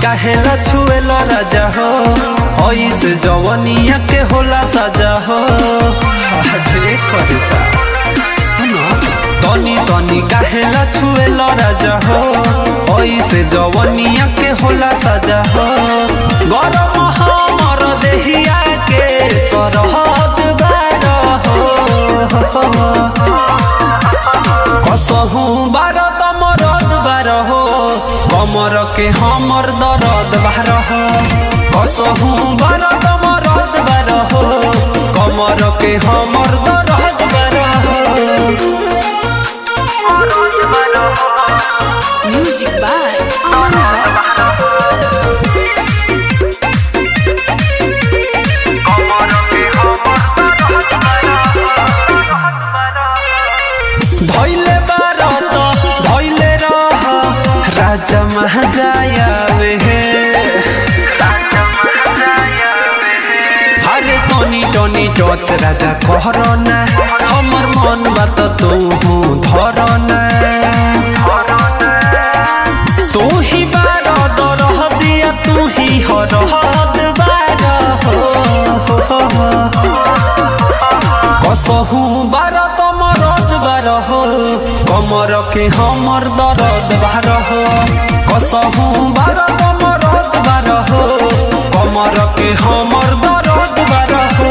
काहेला छुएला राजा हो ऐसे जवनिया के होला सजा हो तनी तनी काहेला छुएला राजा हो ऐसे जवनिया के होला सजा हो गरम हमर देहिया के सरहद बार हो कसहु बार तमरद बार हो कमर के हमर दर्द बार हो कसहु बार तमरद बार हो कमर के हमर दर्द बार हो Music by Aman धैले बारत धैले रह राजा महाजाया वे हरे टनी टनी टच राजा कहरना हमर मन बात तू धरना तू ही बारद रह दिया तू ही हरहद बार हो कसहु बारत मरद बार हो कमर के हमर दर्द बार हो कसहु बारत मरद बार हो कमर के हमर दर्द बार हो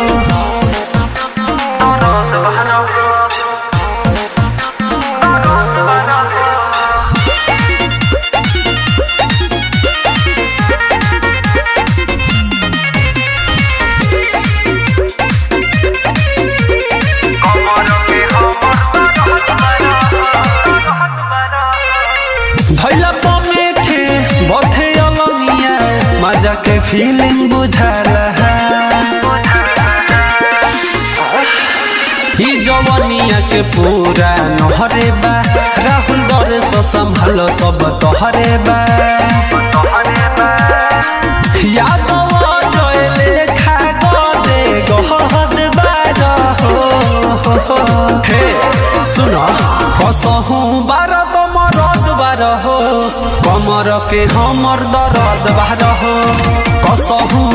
धैला पमेठे बथे अलनिया मजा के फीलिंग बुझाला ई जवनिया के पूरा नहरे बा राहुल दरे से संभाल सब तोहरे बा यादव जयले खा दे गहद बार हो हे सुनो कसहु बारत मरद बार हो कमर के हमर दर्द बार हो कसहु